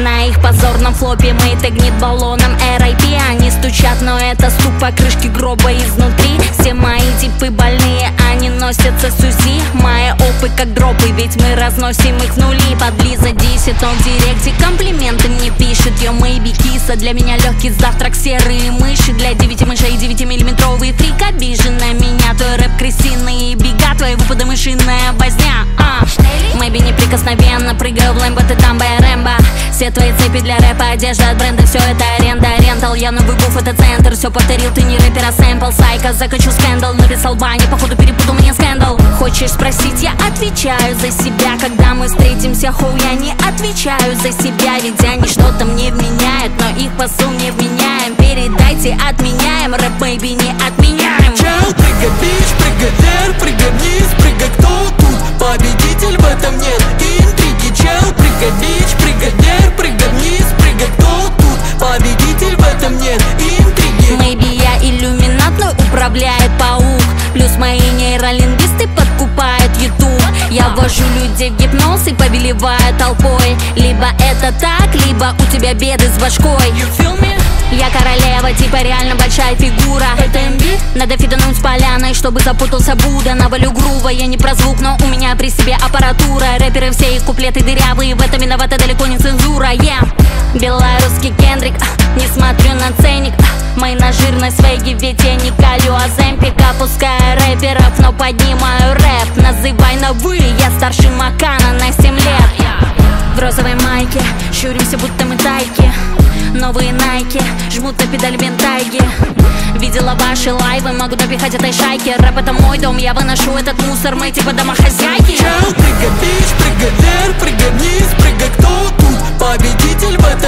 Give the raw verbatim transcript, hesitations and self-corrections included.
На их позорном флопе мы тегнет баллоном эр ай пи. Они стучат, но это стук по крышке гроба изнутри. Все мои типы больные, они носятся с УЗИ. Мои опы как дропы, ведь мы разносим их в нули. Подлиза десять, он в директе комплименты мне пишет. Йо, мэйби, киса, для меня легкий завтрак, серые мыши. Для девяти мышей девятимиллиметровый фрик обижен на меня. Твой рэп крысиные бега, твои выпады мышиная возня. а. Мэйби неприкосновенно, прыгаю в лэмбо, ты там Рэмбо. Все твои цепи для рэпа, одежда от бренда, все это аренда. Рентал, я новый буф, это центр. Все повторил, ты не рэпер, а сэмпл. Сайка, закачу скандал, написал Баня, походу перепутал мне скандал. Хочешь спросить, я отвечаю за себя. Когда мы встретимся, хоу, я не отвечаю за себя. Ведь они что-то мне вменяют, но их посыл не вменяем. Передайте, отменяем, рэп мэйби не отменяем. Чел, прыгай, бич, прыгай вверх, прыгай вниз, прыгай, кто тут победитель, в этом нет интриги. Чел, прыгай, бич, прыгай вверх, прыгай вниз, прыгай, кто тут победитель, в этом нет интриги. Мэйби я иллюминат, но управляет паук. Плюс мои нейролингвисты подкупают ютуб. Я ввожу людей в гипноз и повелеваю толпой. Либо это так, либо у тебя беды с башкой. You feel me? Я королева, типа реально большая фигура. Это эм би? Надо фидануть с поляной, чтобы запутался Будда. Навалю грува, я не про звук, но у меня при себе аппаратура. Рэперы все их куплеты дырявые, в этом виновата далеко не цензура. yeah. Белорусский Кендрик, а, не смотрю на ценник, а, мои на жирной свеге, ведь я не колю аземпик. Опускаю рэперов, но поднимаю рэп. Называй на вы, я старше Макана на семь лет. В розовой майке, щуримся, будто мы тайки. Новые найки, жмут на педаль бентайги. Видела ваши лайвы, могу напихать этой шайки. Рэп это мой дом, я выношу этот мусор, мы типа домохозяйки. Чел, прыгай, бич, прыгай вверх, прыгай вниз, прыгай, кто тут победитель, в этом